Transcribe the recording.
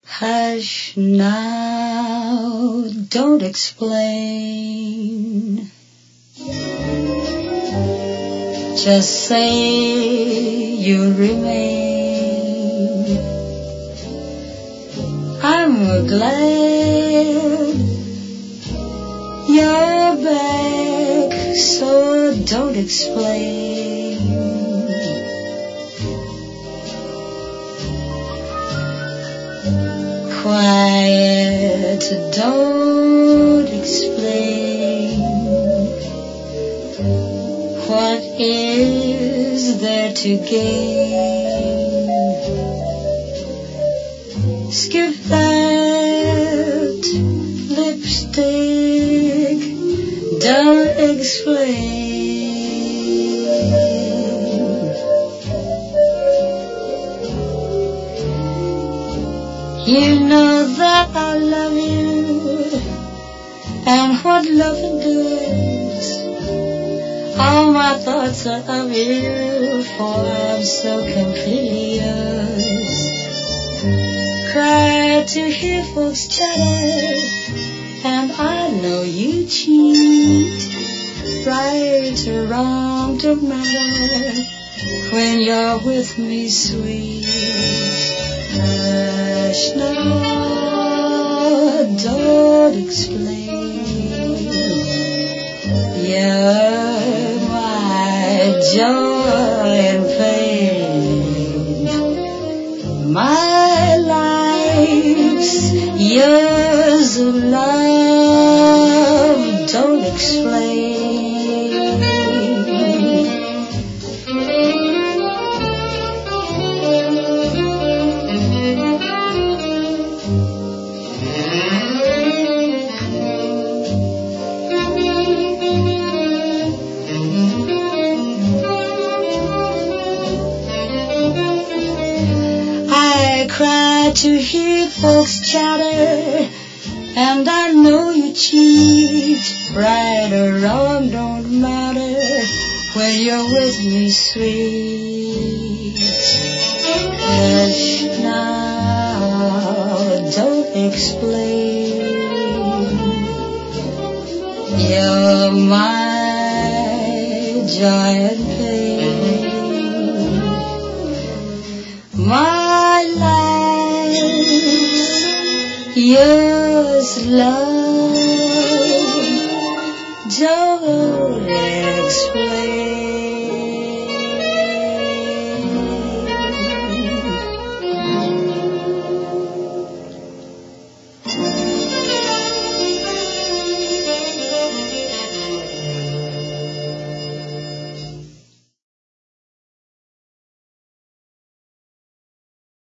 Hush now, don't explain. Just say you'll remain. I'm glad you're back, so don't explain. Quiet, don't explain. What is there to gain? Skip that lipstick, don't explain. You know that I love you, and what loving does. All my thoughts are of you, for I'm so completely yours. Cry to hear folks chatter, and I know you cheat. Right or wrong don't matter when you're with me, sweet. Hush now, don't explain. You're my joy and pain. My life's yours alone, don't explain. Cry to hear folks chatter, and I know you cheat. Right or wrong don't matter when you're with me, sweet. Hush now, don't explain. You're my joy and pain. My life's yours, love, don't explain.